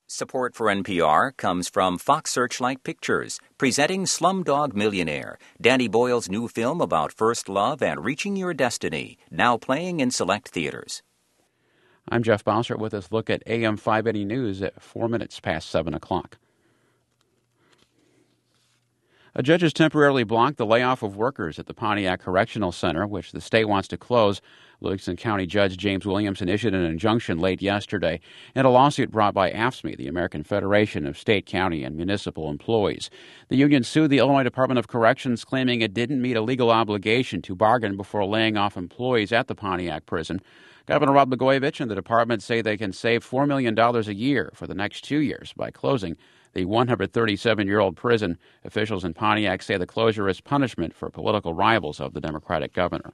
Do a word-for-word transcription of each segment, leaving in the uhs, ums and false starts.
Support for N P R comes from Fox Searchlight Pictures, presenting Slumdog Millionaire, Danny Boyle's new film about first love and reaching your destiny, now playing in select theaters. I'm Jeff Bossert with this look at A M five eighty News at four minutes past seven o'clock. A judge has temporarily blocked the layoff of workers at the Pontiac Correctional Center, which the state wants to close. Livingston County Judge James Williamson issued an injunction late yesterday in a lawsuit brought by A F S C M E, the American Federation of State, County, and Municipal Employees. The union sued the Illinois Department of Corrections, claiming it didn't meet a legal obligation to bargain before laying off employees at the Pontiac prison. Governor Rod Blagojevich and the department say they can save four million dollars a year for the next two years by closing the one hundred thirty-seven-year-old prison. Officials in Pontiac say the closure is punishment for political rivals of the Democratic governor.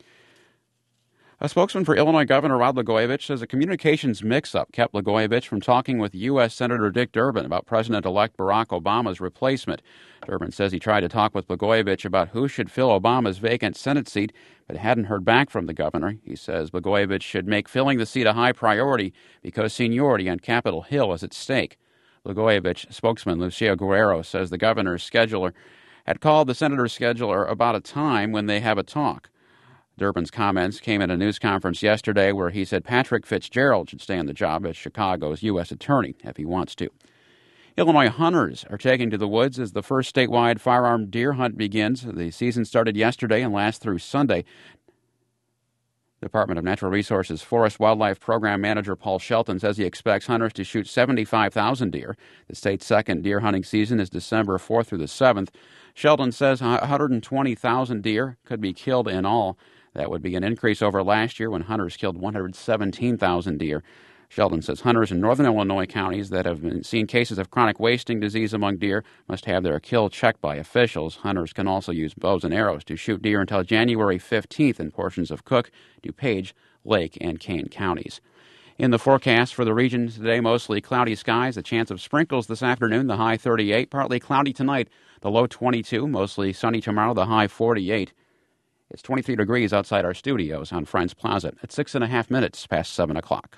A spokesman for Illinois Governor Rod Blagojevich says a communications mix-up kept Blagojevich from talking with U S Senator Dick Durbin about President-elect Barack Obama's replacement. Durbin says he tried to talk with Blagojevich about who should fill Obama's vacant Senate seat, but hadn't heard back from the governor. He says Blagojevich should make filling the seat a high priority because seniority on Capitol Hill is at stake. Blagojevich spokesman Lucio Guerrero says the governor's scheduler had called the senator's scheduler about a time when they have a talk. Durbin's comments came at a news conference yesterday where he said Patrick Fitzgerald should stay on the job as Chicago's U S attorney if he wants to. Illinois hunters are taking to the woods as the first statewide firearm deer hunt begins. The season started yesterday and lasts through Sunday. Department of Natural Resources Forest Wildlife Program Manager Paul Shelton says he expects hunters to shoot seventy-five thousand deer. The state's second deer hunting season is December fourth through the seventh. Shelton says one hundred twenty thousand deer could be killed in all. That would be an increase over last year when hunters killed one hundred seventeen thousand deer. Sheldon says hunters in northern Illinois counties that have been seen cases of chronic wasting disease among deer must have their kill checked by officials. Hunters can also use bows and arrows to shoot deer until January fifteenth in portions of Cook, DuPage, Lake, and Kane counties. In the forecast for the region today, mostly cloudy skies, a chance of sprinkles this afternoon, the high thirty-eight, partly cloudy tonight, the low twenty-two, mostly sunny tomorrow, the high forty-eight. It's twenty-three degrees outside our studios on Friends Plaza at six and a half minutes past seven o'clock.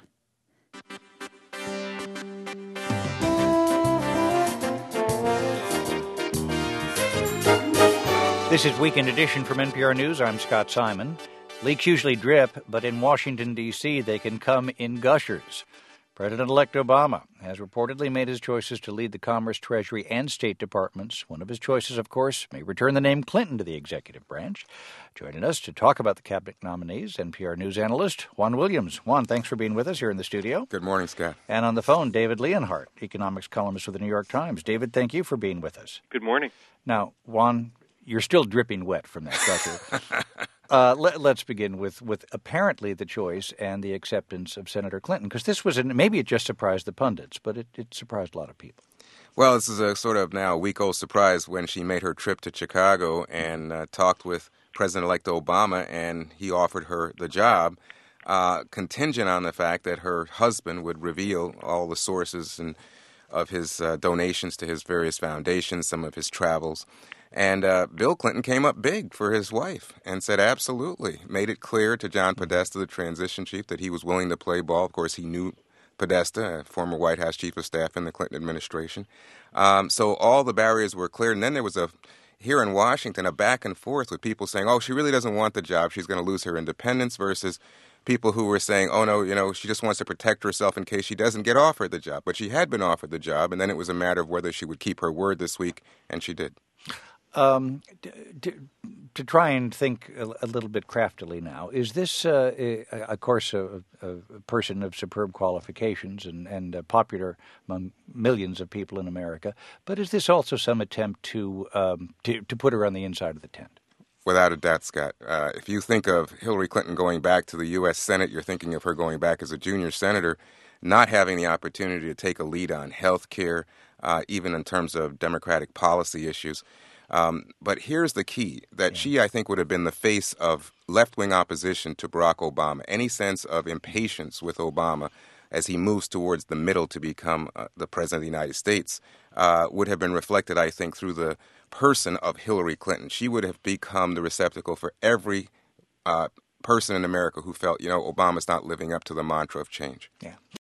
This is Weekend Edition from N P R News. I'm Scott Simon. Leaks usually drip, but in Washington, D C, they can come in gushers. President-elect Obama has reportedly made his choices to lead the Commerce, Treasury, and State Departments. One of his choices, of course, may return the name Clinton to the executive branch. Joining us to talk about the cabinet nominees, N P R News analyst Juan Williams. Juan, thanks for being with us here in the studio. Good morning, Scott. And on the phone, David Leonhardt, economics columnist with the New York Times. David, thank you for being with us. Good morning. Now, Juan, you're still dripping wet from that gusher. Uh, let, let's begin with, with apparently the choice and the acceptance of Senator Clinton, because this was, an, maybe it just surprised the pundits, but it, it surprised a lot of people. Well, this is a sort of now a week-old surprise when she made her trip to Chicago and uh, talked with President-elect Obama, and he offered her the job, uh, contingent on the fact that her husband would reveal all the sources and of his uh, donations to his various foundations, some of his travels. And uh, Bill Clinton came up big for his wife and said absolutely, made it clear to John Podesta, the transition chief, that he was willing to play ball. Of course, he knew Podesta, a former White House chief of staff in the Clinton administration. Um, so all the barriers were cleared. And then there was a, here in Washington, a back and forth with people saying, oh, she really doesn't want the job. She's going to lose her independence, versus people who were saying, oh, no, you know, she just wants to protect herself in case she doesn't get offered the job. But she had been offered the job, and then it was a matter of whether she would keep her word this week, and she did. Um, to, to try and think a, a little bit craftily now, is this, uh, a, of course, a, a person of superb qualifications and, and uh, popular among millions of people in America, but is this also some attempt to, um, to, to put her on the inside of the tent? Without a doubt, Scott. Uh, if you think of Hillary Clinton going back to the U S Senate, you're thinking of her going back as a junior senator, not having the opportunity to take a lead on health care, uh, even in terms of Democratic policy issues. Um, but here's the key, that yeah. she, I think, would have been the face of left-wing opposition to Barack Obama. Any sense of impatience with Obama as he moves towards the middle to become uh, the president of the United States uh, would have been reflected, I think, through the person of Hillary Clinton. She would have become the receptacle for every uh, person in America who felt, you know, Obama's not living up to the mantra of change. Yeah.